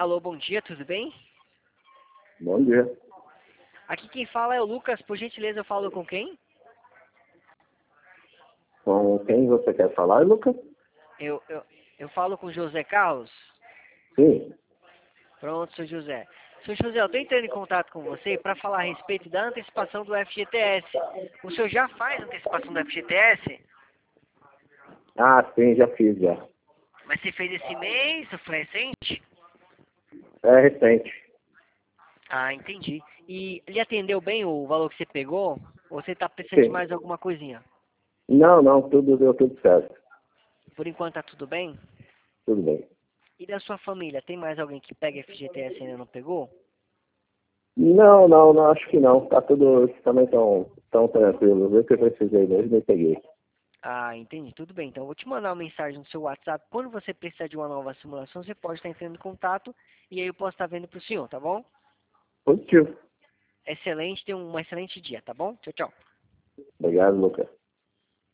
Alô, bom dia, tudo bem? Bom dia. Aqui quem fala é o Lucas, por gentileza eu falo com quem? Com quem você quer falar, Lucas? Eu, eu, eu falo com José Carlos? Sim. Pronto, seu José. Seu José, eu estou entrando em contato com você para falar a respeito da antecipação do FGTS. O senhor já faz antecipação do FGTS? Ah, sim, já fiz já. Mas você fez esse mês ou foi recente? É recente. Ah, entendi. E ele atendeu bem o valor que você pegou? Ou você está precisando de Sim. mais alguma coisinha? Não, tudo deu tudo certo. Por enquanto tá tudo bem? Tudo bem. E da sua família, tem mais alguém que pega FGTS e ainda não pegou? Não, acho que não. Tá tudo, também tão tranquilo. Eu que precisei mesmo e peguei. Ah, entendi. Tudo bem. Então, eu vou te mandar uma mensagem no seu WhatsApp. Quando você precisar de uma nova simulação, você pode estar entrando em contato e aí eu posso estar vendo para o senhor, tá bom? Positivo. Excelente. Tenha um excelente dia, tá bom? Tchau, tchau. Obrigado, Lucas.